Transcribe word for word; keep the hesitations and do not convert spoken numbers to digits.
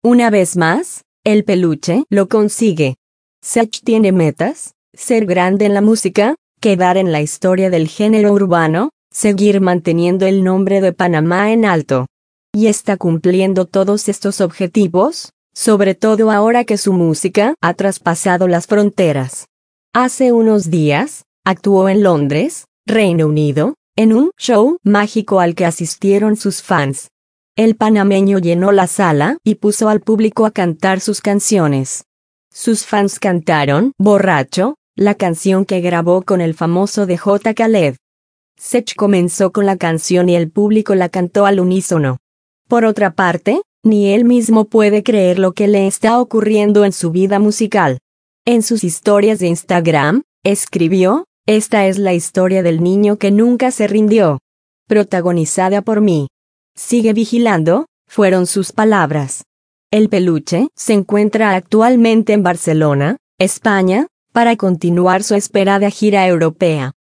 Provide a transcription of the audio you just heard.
Una vez más, el peluche lo consigue. Sech tiene metas: ser grande en la música, quedar en la historia del género urbano, seguir manteniendo el nombre de Panamá en alto. Y está cumpliendo todos estos objetivos, sobre todo ahora que su música ha traspasado las fronteras. Hace unos días, actuó en Londres, Reino Unido, en un show mágico al que asistieron sus fans. El panameño llenó la sala y puso al público a cantar sus canciones. Sus fans cantaron Borracho, la canción que grabó con el famoso D J Khaled. Sech comenzó con la canción y el público la cantó al unísono. Por otra parte, ni él mismo puede creer lo que le está ocurriendo en su vida musical. En sus historias de Instagram, escribió: "Esta es la historia del niño que nunca se rindió. Protagonizada por mí. Sigue vigilando", fueron sus palabras. El peluche se encuentra actualmente en Barcelona, España, para continuar su esperada gira europea.